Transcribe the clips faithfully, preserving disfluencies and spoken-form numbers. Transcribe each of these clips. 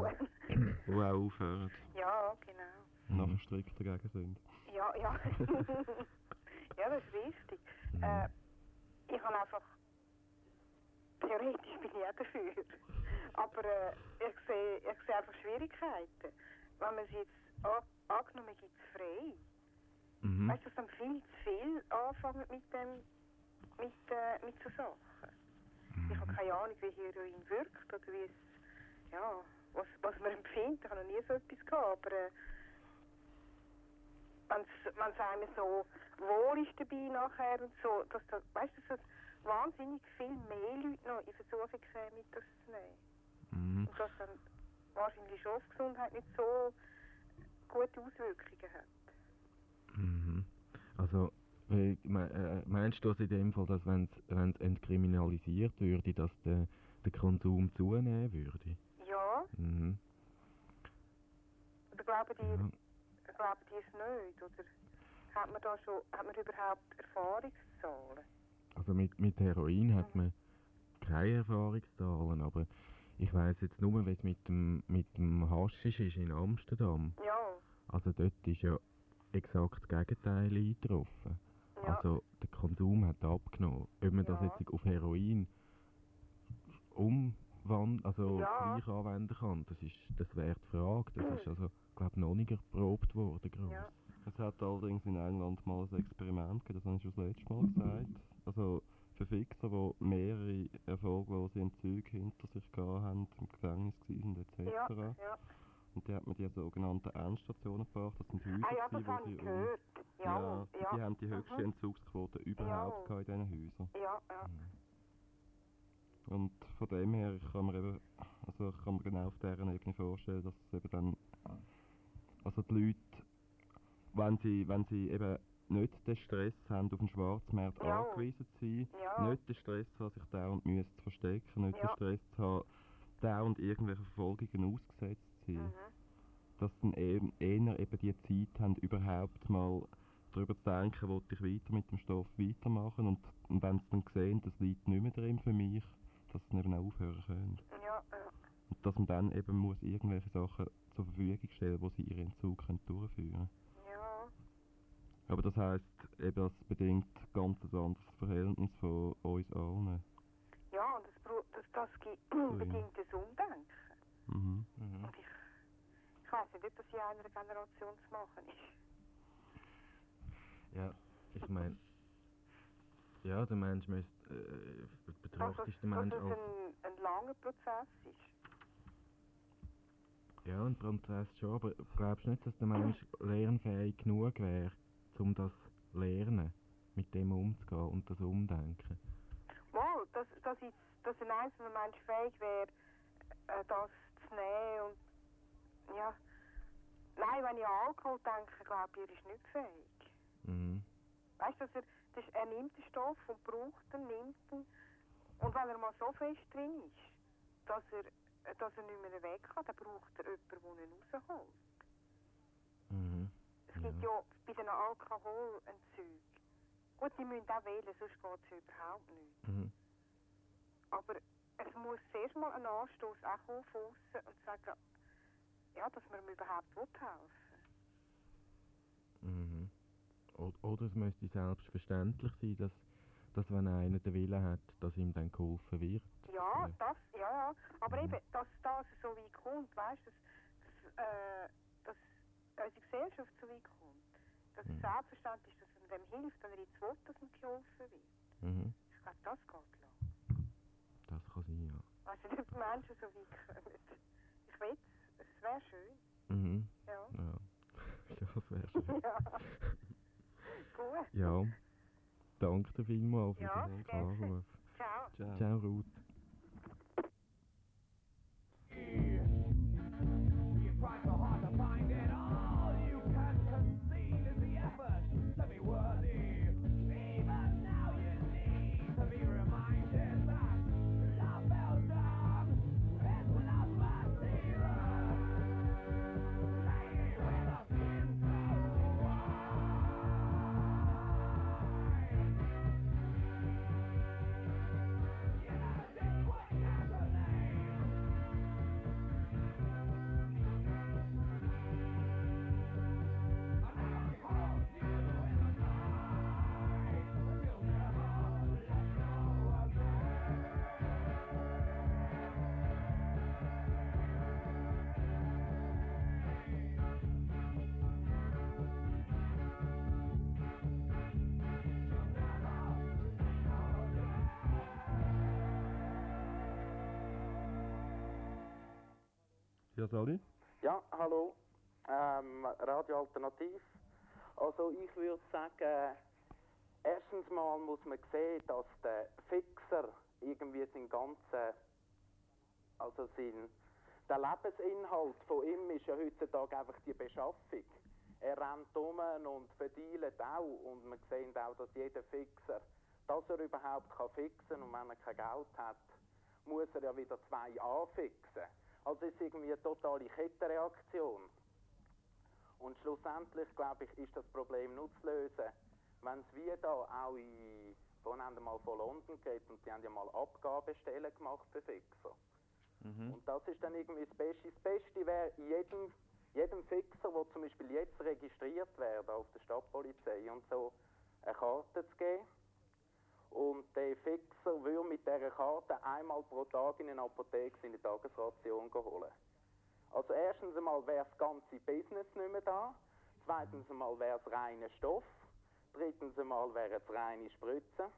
Die auch aufhören. Ja, genau. Und nachher strikt dagegen sind. Ja, ja. Ja, das ist richtig. Mhm. Äh, ich habe einfach... Theoretisch bin ich auch dafür. Aber äh, ich sehe ich sehe einfach Schwierigkeiten. Wenn man es jetzt an, angenommen gibt, frei. Mhm. Weißt du, dass dann viel zu viel anfangen mit dem, mit, äh, mit so Sachen. Mhm. Ich habe keine Ahnung, wie Heroin wirkt oder wie es, ja, was, was man empfindet. Ich habe noch nie so etwas gehabt, aber äh, wenn es einem so wohl ist dabei nachher und so, dass das, weißt du, dass wahnsinnig viel mehr Leute noch in Versuchung kämen, das zu nehmen. Mhm. Und dass dann wahrscheinlich schon auf die Gesundheit nicht so gute Auswirkungen hat. Mhm. Also, äh, me- äh, meinst du das in dem Fall, dass wenn es entkriminalisiert würde, dass der, der Konsum zunehmen würde? Ja, Mhm. oder glauben die, Ja. glauben die es nicht? Oder hat man da schon, hat man überhaupt Erfahrungszahlen? Also mit, mit Heroin hat Mhm. man keine Erfahrungszahlen, aber ich weiss jetzt nur, wie es mit dem, mit dem Haschisch ist in Amsterdam. Ja, Also dort ist ja exakt das Gegenteil eingetroffen. ja, Also der Konsum hat abgenommen. Ob man das Ja. jetzt auf Heroin umwandelt, also Ja. gleich anwenden kann, das ist, das wäre die Frage. Das ist also, glaube noch nicht erprobt worden, gross. ja, Es hat allerdings in England mal ein Experiment gegeben, das habe ich schon das letzte Mal gesagt. Also für Fixer, die mehrere erfolglose Entzüge hinter sich gehabt haben, im Gefängnis waren et cetera. ja, ja. Und die hat man die sogenannten Endstationen gebracht. Das sind Häuser, Ah ja, das gewesen, wo habe sie ich um... gehört. Ja, Ja, ja. die haben die höchste Mhm. Entzugsquote überhaupt Jawohl. gehabt in diesen Häusern. Ja, ja. Und von dem her ich kann man eben, also ich kann mir genau auf dieser Ebene vorstellen, dass es eben dann, also die Leute, wenn sie, wenn sie eben nicht den Stress haben, auf den Schwarzmarkt Ja. angewiesen zu sein, Ja. nicht den Stress haben, sich dauernd müssen zu verstecken, nicht Ja. den Stress zu haben, dauernd irgendwelche Verfolgungen ausgesetzt zu sein, Mhm. dass dann eben eher eben die Zeit haben, überhaupt mal darüber zu denken, will ich weiter mit dem Stoff weitermachen und, und wenn sie dann sehen, das liegt nicht mehr drin für mich, dass sie dann eben auch aufhören können. Ja, ja. Und dass man dann eben muss irgendwelche Sachen zur Verfügung stellen, wo sie ihren Entzug können durchführen können. Ja. Aber das heisst, eben, das bedingt ganz ein anderes Verhältnis von uns allen. Ja, und das, bru- das, das gibt ja. bedingt das Umdenken. Mhm. Mhm. Und ich, ich weiß nicht, ob das in einer Generation zu machen ist. Ja, ich meine, ja, der Mensch müsste, äh, Dass, betrachtet es- den dass Mensch es als, ein, ein langer Prozess ist. ja, ein Prozess schon, aber glaubst du nicht, dass der Mensch lernfähig genug wäre, um das lernen, mit dem umzugehen und das umdenken? Mal, dass, dass, ich, dass ein einzelner Mensch fähig wäre, äh, das zu nehmen und, ja. Nein, wenn ich an Alkohol denke, glaube ich, er ist nicht fähig. Mhm. Weißt du, dass er, das, er nimmt den Stoff und braucht ihn, nimmt ihn. Und wenn er mal so fest drin ist, dass er, dass er nicht mehr weg kann, dann braucht er jemanden, der ihn rausholt. Mhm. Es gibt ja bei den Alkoholentzügen, gut, die müssen auch wählen, sonst geht es ja überhaupt nicht. Mhm. Aber es muss zuerst mal ein Anstoß auch kommen von aussen und sagen, ja, dass man ihm überhaupt helfen will. Mhm. O- Oder es müsste selbstverständlich sein, dass, dass wenn einer den Willen hat, dass ihm dann geholfen wird. Ja, Ja. das, ja, ja. Aber Mhm. eben, dass das so weit kommt, weißt du, dass, dass, äh, dass unsere Gesellschaft so weit kommt. Dass es Mhm. selbstverständlich ist, dass man dem hilft, wenn er jetzt will, dass ihm geholfen wird. Mhm. Ich glaube, das geht lang. Das kann sein, ja. Weißt du, dass die Menschen so weit kommen. Ich weiß, es wäre schön. Mhm. Ja. Ja, ja das wäre schön. Ja. Gut. Ja, danke dir vielmals für Ja, den gerne. Anruf. Ciao. Ciao. Ciao, Ruth. You try so hard to find it, all you can concede is the effort to be worthy. Even now you need to be reminded that love fell down, it's not my zero. Lady with a skin so white. Yeah. Ja, Sali? Ja, hallo. Ähm, Radio Alternativ. Also ich würde sagen, erstens mal muss man sehen, dass der Fixer irgendwie sein ganzen, also sein, der Lebensinhalt von ihm ist ja heutzutage einfach die Beschaffung. Er rennt um und verdient auch und man sieht auch, dass jeder Fixer, dass er überhaupt kann fixen und wenn er kein Geld hat, muss er ja wieder zwei anfixen. Also es ist irgendwie eine totale Kettenreaktion. Und schlussendlich, glaube ich, ist das Problem nur zu lösen, wenn es wie da auch in, vorhin haben wir mal von London geredet und die haben ja mal Abgabestellen gemacht für Fixer. Mhm. Und das ist dann irgendwie das Beste. Das Beste wäre, jedem, jedem Fixer, der zum Beispiel jetzt registriert wäre auf der Stadtpolizei und so, eine Karte zu geben. Und der Fixer würde mit dieser Karte einmal pro Tag in eine Apotheke seine Tagesration holen. Also erstens einmal wäre das ganze Business nicht mehr da. Zweitens einmal wäre es reiner Stoff. Drittens einmal wäre es reine Spritzen.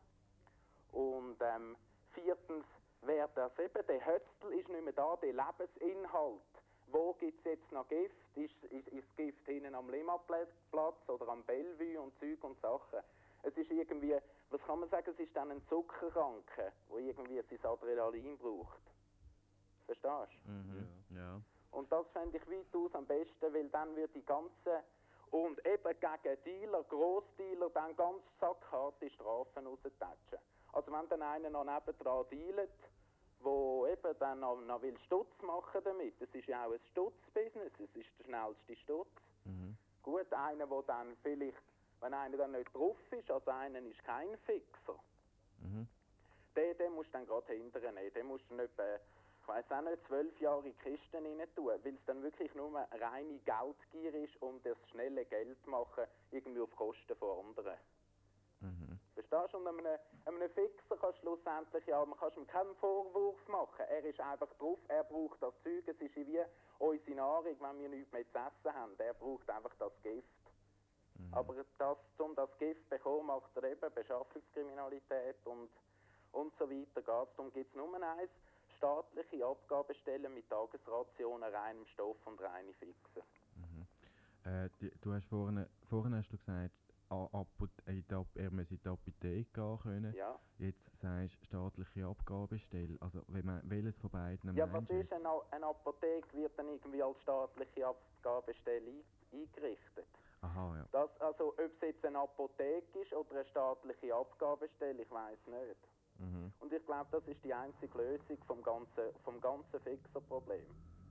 Und ähm, viertens wäre das eben, der Hötzl ist nicht mehr da, der Lebensinhalt. Wo gibt es jetzt noch Gift? Ist, ist, ist Gift hinten am Limmatplatz oder am Bellevue und Zeug und Sachen? Es ist irgendwie, was kann man sagen, es ist dann ein Zuckerkranker, der irgendwie sein Adrenalin braucht. Verstehst du? Mhm. Ja. Und das fände ich weitaus am besten, weil dann wird die ganze, und eben gegen Dealer, Grossdealer, dann ganz sackharte Strafen raustatschen. Also wenn dann einer noch nebendran dealt, wo eben dann noch, noch will Stutz machen damit, das ist ja auch ein Stutzbusiness, es ist der schnellste Stutz. Mhm. Gut, einer, der dann vielleicht, wenn einer dann nicht drauf ist, also einer ist kein Fixer, Mhm. den, den musst du dann gerade hinterher nehmen, den musst du nicht, äh, ich weiss auch nicht, zwölf Jahre in die Kisten rein tun, weil es dann wirklich nur reine Geldgier ist, um das schnelle Geld zu machen, irgendwie auf Kosten von anderen. Mhm. Verstehst du? Und einem, einem Fixer kannst du schlussendlich, ja, man kann ihm keinen Vorwurf machen. Er ist einfach drauf, er braucht das Zeug, es ist wie unsere Nahrung, wenn wir nichts mehr zu essen haben. Er braucht einfach das Gift. Mhm. Aber das, um das Gift zu bekommen, macht er eben Beschaffungskriminalität und, und so weiter. Geht's. Darum gibt es nur eins, staatliche Abgabestellen mit Tagesrationen, reinem Stoff und reine Fixen. Mhm. Äh, die, du hast vorhin, vorhin hast du gesagt, a- Apot- in die Ap- er muss in die Apotheke gehen können. Ja. Jetzt sagst du staatliche Abgabestelle. Also wenn man, welches von beiden Ja, was meinst du ist eine, A- eine Apotheke, wird dann irgendwie als staatliche Abgabestelle ein, eingerichtet. Aha, ja. Das, also, ob es jetzt eine Apotheke ist oder eine staatliche Abgabestelle, ich weiß nicht. Mhm. Und ich glaube, das ist die einzige Lösung vom ganzen, vom ganzen Fixer-Problem.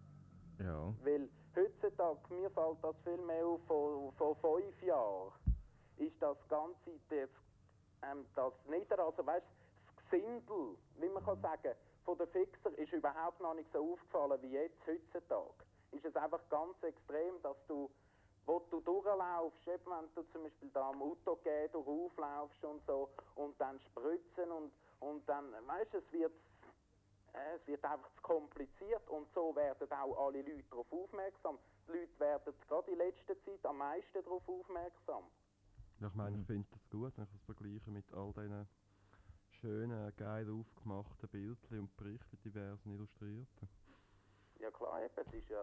Ja. Weil heutzutage, mir fällt das viel mehr auf, vor, vor fünf Jahren, ist das Ganze, das, ähm, das Nieder, also weißt, das Gesindel, wie man kann sagen, von den Fixer ist überhaupt noch nicht so aufgefallen wie jetzt, heutzutage. Ist es einfach ganz extrem, dass du, wo du durchlaufst, eben wenn du zum Beispiel da am Auto gehst, durchlaufst und so, und dann spritzen und, und dann, weißt du, es wird, äh, es wird einfach zu kompliziert und so werden auch alle Leute darauf aufmerksam. Die Leute werden gerade in letzter Zeit am meisten darauf aufmerksam. Ja, ich meine, Mhm. ich finde das gut, wenn ich das vergleiche mit all diesen schönen, geil aufgemachten Bildchen und Berichten, diversen Illustrierten. Ja klar, eben, es ist ja,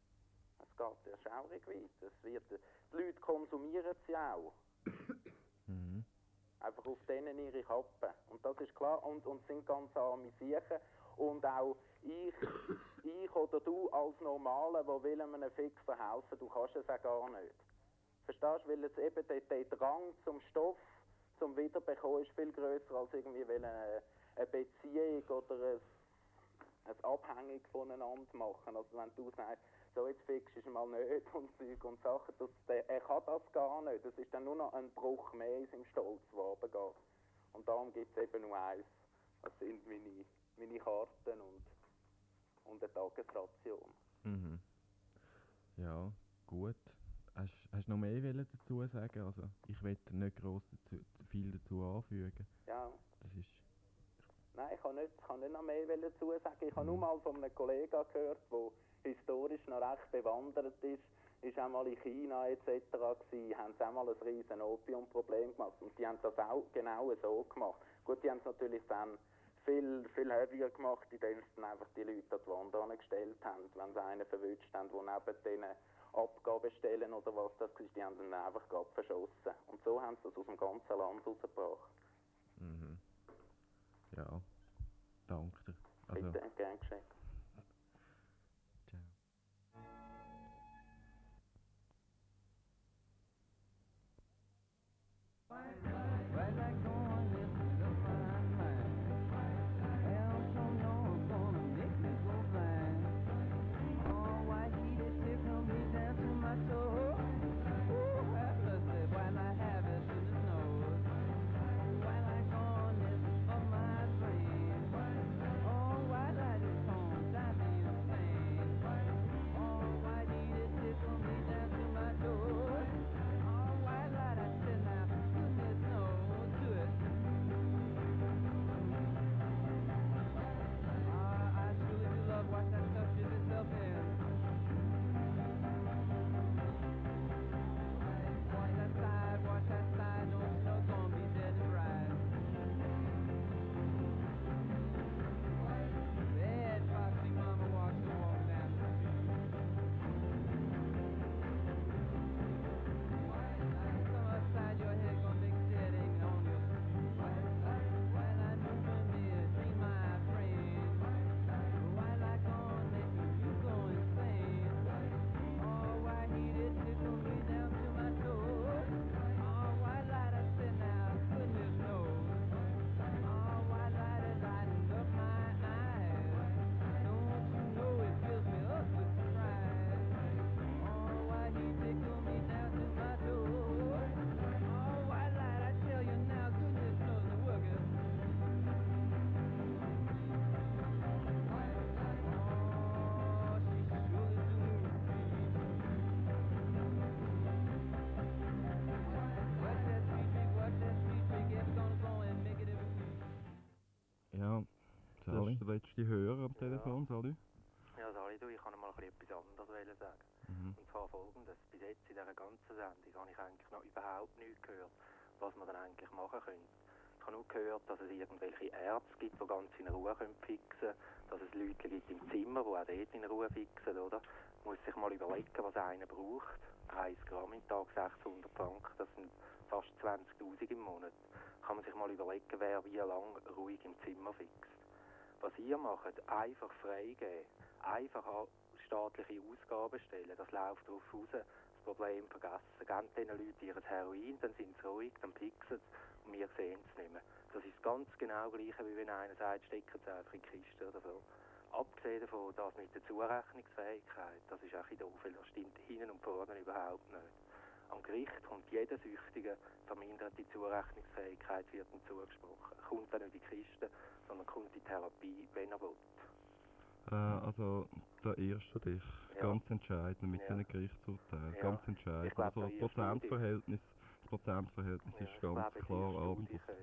es geht ja schaurig weit. Es wird, die Leute konsumieren es ja auch. Mhm. Einfach auf denen ihre Kappen. Und das ist klar, und, und sind ganz arme Siechen. Und auch ich, ich oder du als Normaler, der will einem Fixer helfen, du kannst es auch gar nicht. Verstehst du? Weil es eben der, der Drang zum Stoff, zum Wiederbekommen ist viel grösser als irgendwie will eine, eine Beziehung oder ein, ein abhängig voneinander machen. Also wenn du sagst, so jetzt fixst du es mal nicht und Zeug und Sachen, das, der, er kann das gar nicht. Das ist dann nur noch ein Bruch mehr in seinem Stolz, der runtergeht. Und darum gibt es eben nur eins. Das sind meine, meine Karten und, und eine Tagesration. Mhm. Ja, gut. Hast hast du noch mehr wollen dazu sagen? Also ich will nicht gross dazu, viel dazu anfügen. Ja. Das ist... Nein, ich kann nicht, ich kann nicht noch mehr dazu sagen. Ich habe Mhm. nur mal von einem Kollegen gehört, der historisch noch recht bewandert ist. Ist auch mal in China et cetera gewesen, haben sie auch mal ein riesen Opiumproblem gemacht. Und die haben das auch genau so gemacht. Gut, die haben es natürlich dann viel, viel heavier gemacht, indem sie dann einfach die Leute an die Wand angestellt haben, wenn sie einen verwünscht haben, der neben denen Abgabestellen oder was das ist, die haben dann einfach gerade verschossen. Und so haben sie das aus dem ganzen Land rausgebracht. Mhm. Ja, danke dir. Also, Bitte, gern geschehen. ciao. Ja, Sali? Das willst du die hören am Telefon, Sali? Ja, Sali, du, ich kann mal etwas anderes wollen sagen. Mhm. Und zwar folgendes. Bis jetzt in dieser ganzen Sendung habe ich eigentlich noch überhaupt nichts gehört, was man dann eigentlich machen könnte. Ich habe nur gehört, dass es irgendwelche Ärzte gibt, die ganz in Ruhe können fixen können, dass es Leute gibt im Zimmer, die auch dort in Ruhe fixen, oder? Man muss sich mal überlegen, was einer braucht. eins Gramm im Tag, sechshundert Franken, das sind fast zwanzigtausend im Monat. Kann man sich mal überlegen, wer wie lange ruhig im Zimmer fixt. Was ihr macht, einfach freigeben, einfach an staatliche Ausgaben stellen, das läuft darauf raus, das Problem vergessen. Gebt diesen Leuten ihr Heroin, dann sind sie ruhig, dann pixen sie und wir sehen es nicht mehr. Das ist ganz genau das Gleiche, wie wenn einer sagt, stecken sie einfach in die Kiste oder so. Abgesehen davon, das mit der Zurechnungsfähigkeit, das ist auch ein doof, weil das stimmt hinten und vorne überhaupt nicht. Am Gericht kommt jeder Süchtige, verminderte Zurechnungsfähigkeit wird ihm zugesprochen. Kommt dann nicht in die Kiste, sondern kommt in die Therapie, wenn er will. Äh, also, da irrst du dich. Ja. Ganz entscheidend mit Ja. diesen Gerichtsurteilen. Ja. Ganz Ich entscheidend. glaub, Also, da das irrst du dich. Prozentverhältnis, das Prozentverhältnis Ja, ist ich ganz glaube, klar die abendlich. Studie,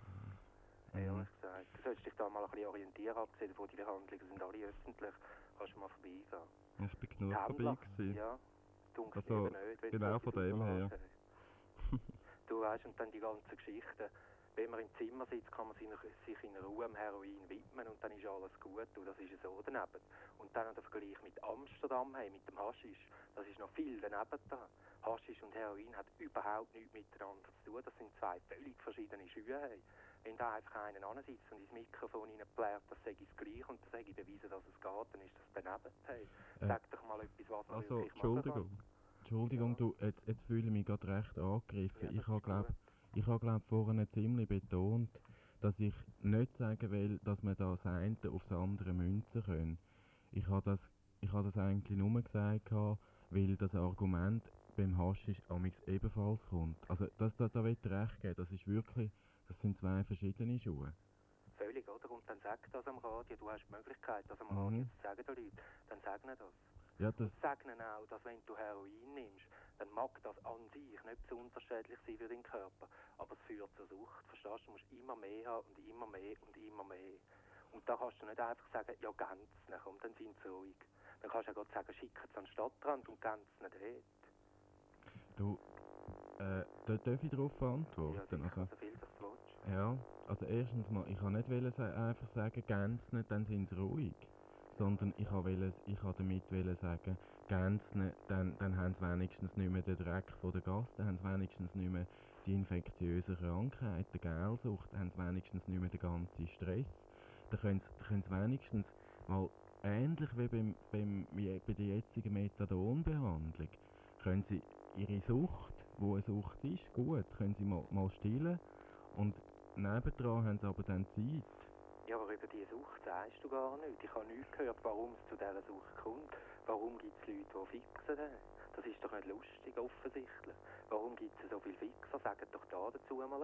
Mhm. ehrlich gesagt. Du solltest dich da mal ein bisschen orientieren, abgesehen davon, die Behandlungen sind alle öffentlich. Kannst du mal vorbeigehen. Ich bin genug Händler, vorbei gewesen. Ja, dunkel Also, eben nicht, wenn genau du von solche dem her. Unterlagen hast. Du weißt, und dann die ganzen Geschichten. Wenn man im Zimmer sitzt, kann man sich sich in Ruhe am Heroin widmen und dann ist alles gut. Und das ist so daneben. Und dann der Vergleich mit Amsterdam, hey, mit dem Haschisch, das ist noch viel daneben da. Haschisch und Heroin hat überhaupt nichts miteinander zu tun. Das sind zwei völlig verschiedene Schuhe. Hey. Wenn da einfach einer ansitzt und ins Mikrofon hineinplärt, das sage ich gleich und das sage ich beweisen, dass es geht, dann ist das daneben. Hey. Äh, Sag doch mal etwas, was man Also, wirklich machen Entschuldigung. Entschuldigung, Ja. du, jetzt, jetzt fühle ich mich gerade recht angegriffen. Ja, ich das habe ist glaub, gut. ich habe glaub vorhin ziemlich betont, dass ich nicht sagen will, dass man da das eine aufs andere münzen können. Ich habe das, ich habe das eigentlich nur gesagt, gehabt, weil das Argument beim Haschisch amigs ebenfalls kommt. Also das, das, da will ich recht geben, das ist wirklich, das sind zwei verschiedene Schuhe. Völlig, oder? Und dann sag das am Radio. Du hast die Möglichkeit, das am Mhm. Radio zu sagen den Leuten. Dann sag ihnen das. Ja, das, Und sag ihnen auch, dass wenn du Heroin nimmst, dann mag das an sich nicht besonders schädlich sein für deinen Körper. Aber es führt zur Sucht. Verstehst du? Du musst immer mehr haben und immer mehr und immer mehr. Und da kannst du nicht einfach sagen, ja, ganz nicht. Und dann sind sie ruhig. Dann kannst du ja gerade sagen, schicken sie an den Stadtrand und ganz nicht dort. du, Äh, da darf ich darauf Ja, antworten? sicher, Also, so viel das du willst. ja, also erstens mal, ich kann nicht wollen, sa- einfach sagen, gän's nicht, dann sind sie ruhig. Sondern ich wollte ich ha damit wollen sagen, gän's nicht, dann, dann haben sie wenigstens nicht mehr den Dreck von der Gasse, dann haben sie wenigstens nicht mehr die infektiösen Krankheiten, Gelsucht, dann haben sie wenigstens nicht mehr den ganzen Stress. Dann können sie, dann können sie wenigstens mal, ähnlich wie beim, beim, wie bei der jetzigen Methadonbehandlung, können sie ihre Sucht, wo eine Sucht ist, gut, können sie mal, mal stillen und nebendran haben sie aber dann Zeit. Ja, aber über diese Sucht sagst du gar nicht. Ich habe nichts gehört, warum es zu dieser Sucht kommt. Warum gibt es Leute, die fixen den? Das ist doch nicht lustig, offensichtlich. Warum gibt es so viele Fixer? Sagt doch da dazu mal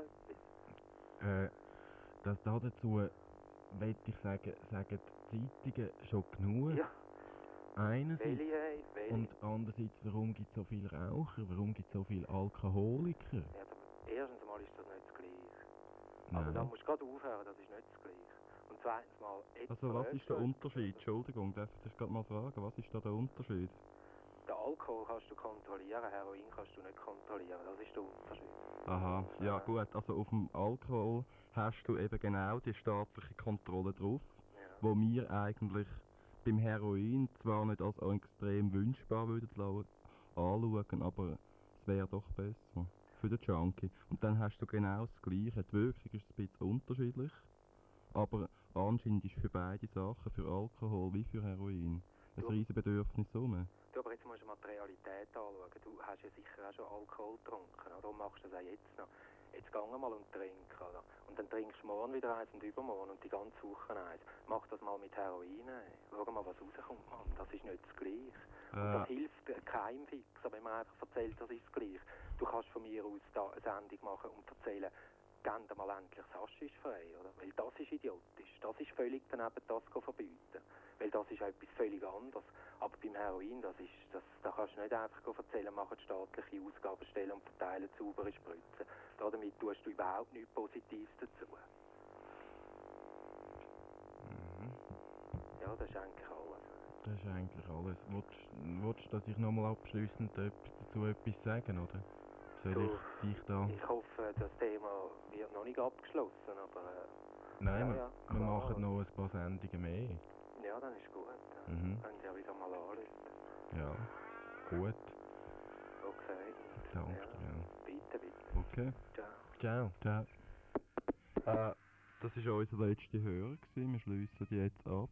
etwas. Äh, das da dazu, will ich sagen, sagen die Zeitungen schon genug. Ja, Einerseits. welche, hey, welche? Und andererseits, warum gibt es so viele Raucher? Warum gibt es so viele Alkoholiker? Ja, aber erstens mal ist das nicht das Gleiche. Also da Nein. musst du gerade aufhören, das ist nicht das Gleiche. Und zweitens mal... jetzt Also was ist der verrückt. Unterschied? Entschuldigung, darf ich dich gerade mal fragen, was ist da der Unterschied? Den Alkohol kannst du kontrollieren, Heroin kannst du nicht kontrollieren. Das ist der Unterschied. Aha, ja gut, also auf dem Alkohol hast du eben genau die staatliche Kontrolle drauf, Ja. wo wir eigentlich beim Heroin zwar nicht als extrem wünschbar würden lau- anschauen, aber es wäre doch besser für den Junkie. Und dann hast du genau das Gleiche. Die Wirkung ist ein bisschen unterschiedlich, aber anscheinend ist für beide Sachen, für Alkohol wie für Heroin, ein Du- riesen Bedürfnis rum. Du, aber jetzt musst du mal die Realität anschauen. Du hast ja sicher auch schon Alkohol getrunken, oder? Darum machst du das auch jetzt noch. Jetzt geh mal und trink, oder? Und dann trinkst du morgen wieder eins und übermorgen und die ganze Woche eins. Mach das mal mit Heroin. ey. Schau mal, was rauskommt, Mann. Das ist nicht das Gleiche. Und das Äh, hilft keinem Fixer, wenn man einfach erzählt, das ist das Gleiche. Du kannst von mir aus da eine Sendung machen und erzählen, gehen dir mal endlich das Haschisch frei, oder? Weil das ist idiotisch. Das ist völlig daneben, das zu verbieten. Weil das ist etwas völlig anderes. Aber beim Heroin, das ist, das, da kannst du nicht einfach erzählen, machen staatliche Ausgabenstellen und verteilen saubere Spritzen. Da, damit tust du überhaupt nichts Positives dazu. Mhm. Ja, das ist eigentlich alles. Das ist eigentlich alles. Willst, willst du, dass ich nochmal abschliessend etwas dazu etwas sagen, oder? Soll Du, ich dich da... Ich hoffe, das Thema wird noch nicht abgeschlossen, aber äh, Nein, ja, wir, ja, wir klar. machen noch ein paar Sendungen mehr. ja, dann ist gut. Mhm. Können Sie ja wieder mal anrufen. Ja, gut. Okay. Danke Ja. dir. Bitte, bitte. okay. Ciao. Ciao. Ciao. Äh, das war unser letzter Hörer, gewesen. Wir schliessen die jetzt ab.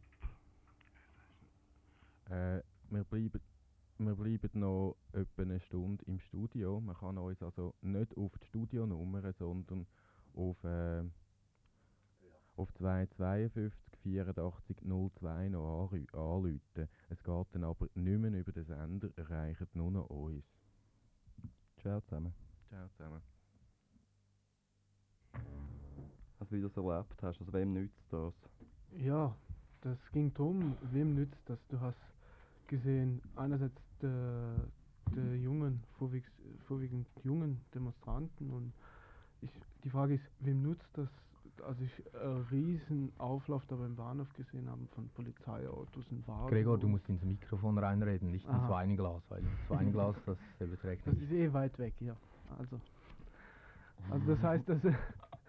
Äh, wir bleiben, wir bleiben noch etwa eine Stunde im Studio. Man kann uns also nicht auf die Studionummer, sondern auf, äh, auf zwei zwei zwei vierundachtzig null zwei noch anru- anrufen. Es geht dann aber nicht mehr über den Sender, erreichen nur noch uns. Ciao zusammen. Ciao zusammen. Also wie du es erlebt hast, also wem nützt das? Ja, das ging darum, wem nützt das? Du hast gesehen, einerseits der, der jungen, vorwiegend, vorwiegend jungen Demonstranten und ich, die Frage ist, wem nutzt das, als ich einen riesen Auflauf da beim Bahnhof gesehen habe von Polizeiautos und Wagen. Gregor, du und- musst ins Mikrofon reinreden, nicht ins Aha. Weinglas, weil das Weinglas, das überträgt Das nicht. ist eh weit weg, ja. Also, also das heißt, dass, äh,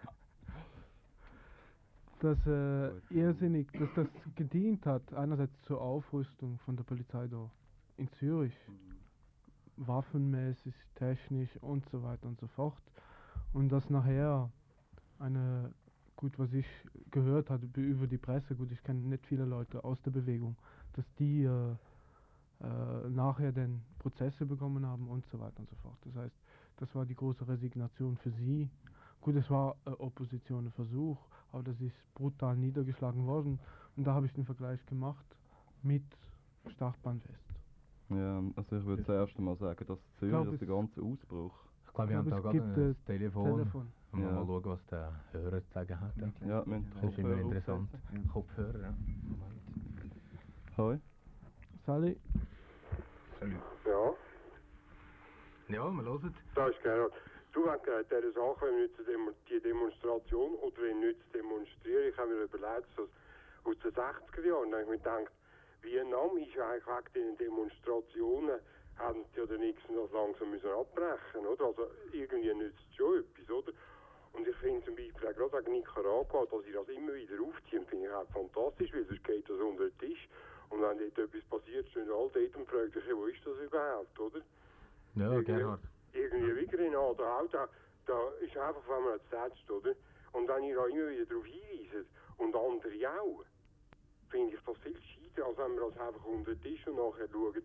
dass äh, irrsinnig, dass das gedient hat, einerseits zur Aufrüstung von der Polizei da in Zürich, waffenmäßig, technisch und so weiter und so fort. Und dass nachher eine, gut, was ich gehört hatte be- über die Presse, gut, ich kenne nicht viele Leute aus der Bewegung, dass die äh, äh, nachher dann Prozesse bekommen haben und so weiter und so fort. Das heißt, das war die große Resignation für sie. Gut, es war äh, Opposition, ein Versuch, aber das ist brutal niedergeschlagen worden. Und da habe ich den Vergleich gemacht mit Startbahnfest. Ja, also ich würde Das- zuerst einmal sagen, dass Zürich, glaub, dass es- der ganze Ausbruch, Ich glaube, wir Ich haben da glaube, gerade es gibt, ein äh, Telefon. Telefon. Und Ja. mal schauen, was der Hörer zu sagen hat. ja, wir haben die Das ist immer Kopfhörer interessant. aufgesetzt. Kopfhörer, ja. Hoi. Sally? Ja, Ja, wir hören. das ist Gerhard. Du, wegen äh, dieser Sache, wenn nützt die Demo- die Demonstration oder wenn nützt demonstrieren, ich habe mir überlegt, so aus den sechziger Jahren, da habe ich mir gedacht, Vietnam ist ja eigentlich wegen den Demonstrationen haben die oder Nixon das langsam müssen abbrechen, oder? Also irgendwie nützt es schon etwas, oder? Und ich finde zum Beispiel auch gerade wegen Nicaragua, dass sie das immer wieder aufziehen, finde ich auch fantastisch, weil sonst geht das unter den Tisch. Und wenn dort etwas passiert, stehen alle dort und fragen sich, wo ist das überhaupt, oder? Ja, irgendwie, Gerhard. Irgendwie wie Grenada auch, da, da ist einfach, wenn man es setzt, oder? Und wenn ihr da immer wieder darauf hinweist, und andere auch, finde ich das viel gescheiter, als wenn man das einfach unter den Tisch und nachher schaut,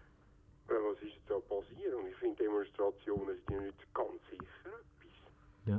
was ist da passiert. Und ich finde, Demonstrationen sind ja nicht ganz sicher etwas. Ja.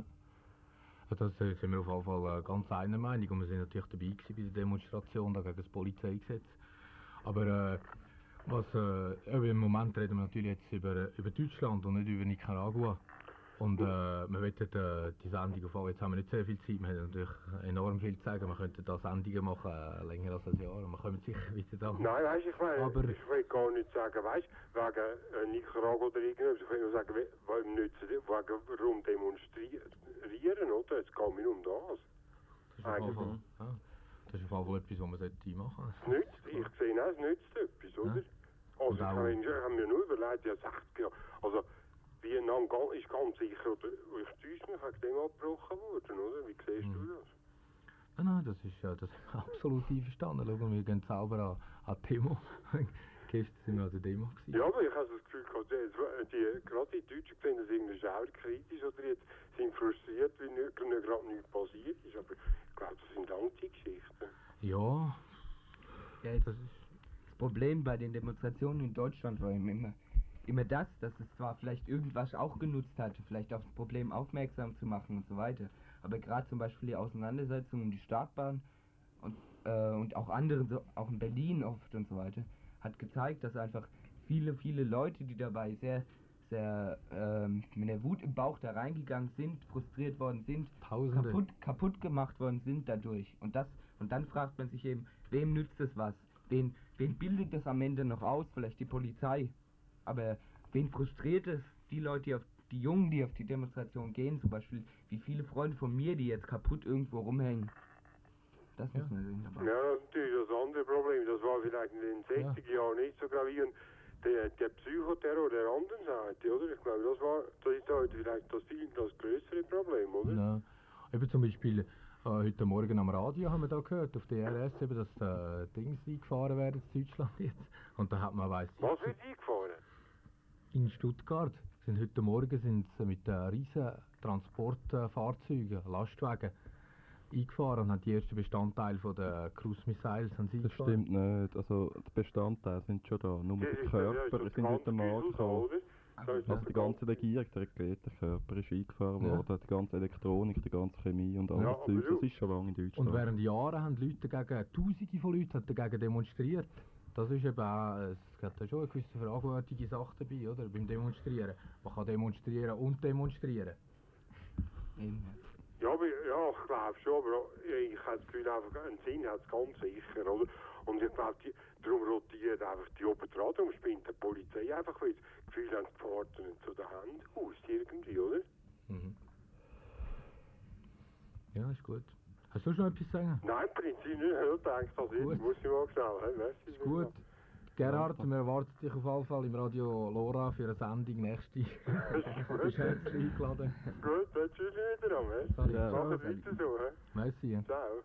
Also das äh, sind wir auf jeden Fall äh, ganz einer Meinung und wir sind natürlich dabei gewesen bei der Demonstration da gegen das Polizeigesetz. Aber äh, was, äh, im Moment reden wir natürlich jetzt über, über Deutschland und nicht über Nicaragua. Und äh, wir wollen äh, die Sendung auf alle, jetzt haben wir nicht sehr viel Zeit, wir haben natürlich enorm viel zu sagen, wir könnten da Sendungen machen, äh, länger als ein Jahr und wir kommen sicher wieder da. Nein, weißt du, ich, mein, Aber ich will gar nicht sagen, weißt du, wegen äh, Nicaragua oder irgendwas, ich will nur sagen, we- warum, nützen, wegen, warum demonstrieren, oder? Jetzt geht mir um das. Das ist auf jeden Fall, ja, das ist auf jeden Fall etwas, was man sollte machen Es nützt, ich sehe auch, es nützt etwas, oder? Ja. Also Und ich auch- habe ich hab mir nur überlegt, ja sechzig Jahre, also Vietnam ga- ist ganz sicher, oder ich täusche mich, wegen dem abgebrochen worden, oder? Wie siehst du das? Nein, nein, das ist ja das ist absolut einverstanden. Schau, wir gehen selber an, an die Demo. Gestern sind wir an der Demo gewesen. Ja, aber ich habe das Gefühl gehabt, die, die, gerade die Deutschen sehen das irgendwie schauerkritisch oder jetzt sind frustriert, weil nicht, nicht gerade nichts passiert ist. Aber ich glaube, das sind Langzeitgeschichten. Ja, Ja, jetzt, das Problem bei den Demonstrationen in Deutschland war eben immer, immer das, dass es zwar vielleicht irgendwas auch genutzt hatte, vielleicht auf das Problem aufmerksam zu machen und so weiter, aber gerade zum Beispiel die Auseinandersetzungen um die Startbahn und, äh, und auch andere, so, auch in Berlin oft und so weiter, hat gezeigt, dass einfach viele, viele Leute, die dabei sehr, sehr ähm, mit der Wut im Bauch da reingegangen sind, frustriert worden sind, Tausende. kaputt, kaputt gemacht worden sind dadurch. Und das, und dann fragt man sich eben, wem nützt es was? Wen, wen bildet das am Ende noch aus? Vielleicht die Polizei. Aber wen frustriert es? Die Leute, die auf die Jungen, die auf die Demonstration gehen, zum Beispiel, wie viele Freunde von mir, die jetzt kaputt irgendwo rumhängen. Das muss man sehen dabei. Ja, das ist natürlich das andere Problem. Das war vielleicht in den sechziger Jahren nicht so gravierend. Der, der Psychoterror der anderen Seite, oder? Ich glaube, das war, das ist heute vielleicht das viel das größere Problem, oder? Ja. Eben zum Beispiel, äh, heute Morgen am Radio haben wir da gehört, auf der R S, eben, dass äh, Dings eingefahren werden in Deutschland jetzt. Und da hat man, weiss ich, Was wird eingefahren? in Stuttgart sind heute Morgen sind sie mit äh, riesen Transportfahrzeugen, Lastwagen, eingefahren und haben die ersten Bestandteile von der Cruise Missiles an sie Das stimmt nicht. Also die Bestandteile sind schon da. Nur Ja, die ist- Körper ja, ist das sind heute am ganze Markt Güssel da, gekommen. oder? Da ist Also das die der ganze Regierung, der erklärte Körper ist eingefahren Ja. worden, die ganze Elektronik, die ganze Chemie und Ja, alles aber Zeug. du- Das ist schon lange in Deutschland. Und während Jahren haben Leute dagegen, Tausende von Leuten haben dagegen demonstriert. Das ist eben auch, es hat da schon eine gewisse fragwürdige Sache dabei, oder? Beim Demonstrieren. Man kann demonstrieren und demonstrieren. Ja, aber, ja, ich glaube schon, aber ich habe das Gefühl, einfach, einen Sinn hat es ganz sicher, oder? Und ich glaube, die, darum rotiert einfach die oben dran, darum spinnt die Polizei einfach, weil sie das Gefühl haben, die Fahrten nicht zu den Händen aus, irgendwie, oder? Mhm. Ja, ist gut. Hast du schon etwas zu sagen? Nein, im Prinzip nicht, ich denke, das Gut. jetzt muss ich mal schnell, hey, merci. Ist gut. Gerhard, wir erwarten dich auf jeden Fall im Radio Lora für eine Sendung nächste. Du bist herzlich eingeladen. Gut, dann tschüss wieder am, hä? Sorry. Mach Ciao. es weiter so, hä? Merci. Ja. Ciao.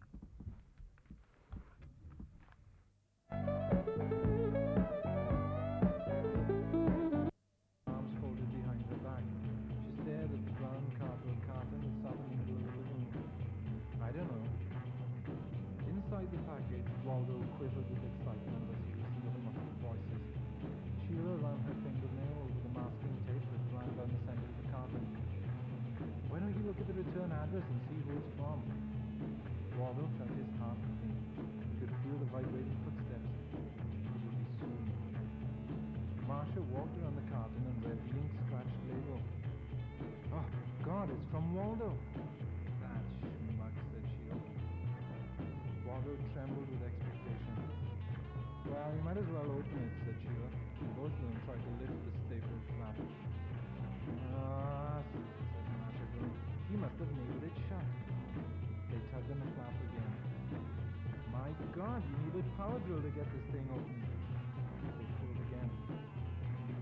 Arms folded behind her back. She stared at the brown cardboard carton and suddenly into a little room. I don't know. Inside the package, Waldo quivered with excitement as he received the muffled voices. Sheila ran her fingernail over the masking tape that ran down the center of the carton. Why don't you look at the return address and see who it's from? Waldo felt his heart beating. He could feel the vibrating footsteps. It would be soon. Marcia walked around the carton and read the ink-scratched label. Oh, God, it's from Waldo. That schmuck, said Sheila. Waldo trembled with expectation. Well, you might as well open it, said Sheila. Both of them tried to lift the stapled flap. Ah, said Marcia, groaning. You must have nailed it shut. They tugged on the flap again. My God, you need a power drill to get this thing open. They pulled again.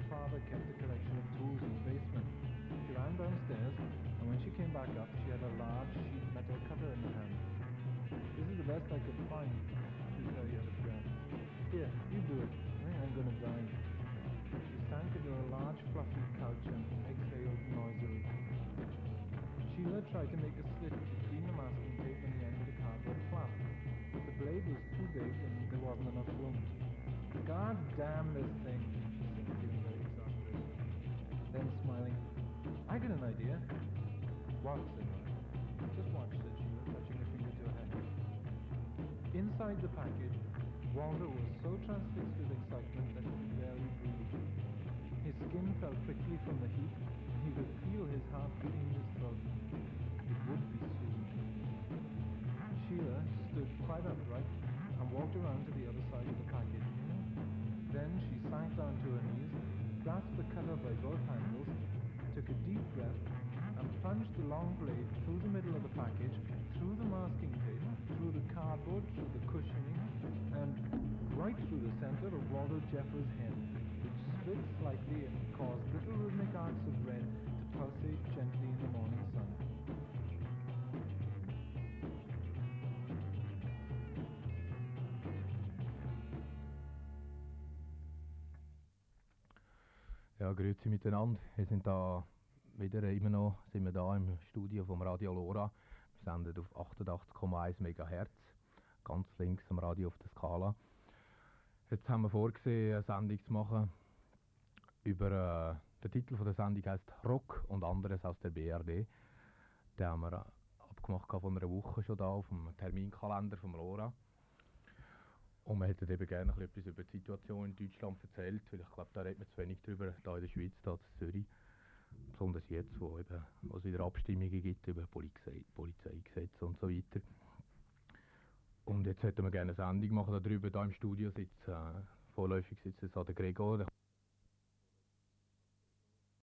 father kept a collection of tools in the basement. She ran downstairs, and when she came back up, she had a large sheet metal cutter in her hand. This is the best I could find, she said out of breath. Here, you do it. I think I'm gonna die. She sank into a large fluffy couch and exhaled noisily. Sheila tried to make a slit between the masking tape and the end of the cardboard flap, but the blade was too big and there wasn't enough room. God damn this thing, she said, feeling very exasperated. Then smiling, I got an idea. What, said Ryan. Just watch, said Sheila, touching her finger to her head. Inside the package, Walter was so transfixed with excitement that he could barely breathe. His skin fell quickly from the heat, and he could feel his heart beating in his throat. It would be soon. Sheila stood quite upright and walked around to the other side of the package. Then she sank down to her knees, grasped the cutter by both handles, took a deep breath, and plunged the long blade through the middle of the package, through the masking tape, through the cardboard, through the cushioning, and right through the center of Waldo Jeffers' head, which split slightly and caused little rhythmic arcs of red to pulsate gently in the morning sun. Ja, grüezi miteinander. Wir sind da wieder immer noch, sind wir da im Studio vom Radio Lora. Wir senden auf achtundachtzig Komma eins Megahertz, ganz links am Radio auf der Skala. Jetzt haben wir vorgesehen, eine Sendung zu machen über, äh, der Titel von der Sendung heisst Rock und anderes aus der B R D. Den haben wir abgemacht vor einer Woche schon da auf dem Terminkalender vom Lora. Und wir hätten eben gerne etwas über die Situation in Deutschland erzählt, weil ich glaube, da redet man zu wenig drüber, da in der Schweiz, da in Zürich. Besonders jetzt, wo eben, wo es wieder Abstimmungen gibt über Polizei, Polizeigesetze und so weiter. Und jetzt hätten wir gerne eine Sendung machen darüber. Da im Studio sitzt, äh, vorläufig sitzt jetzt auch der Gregor.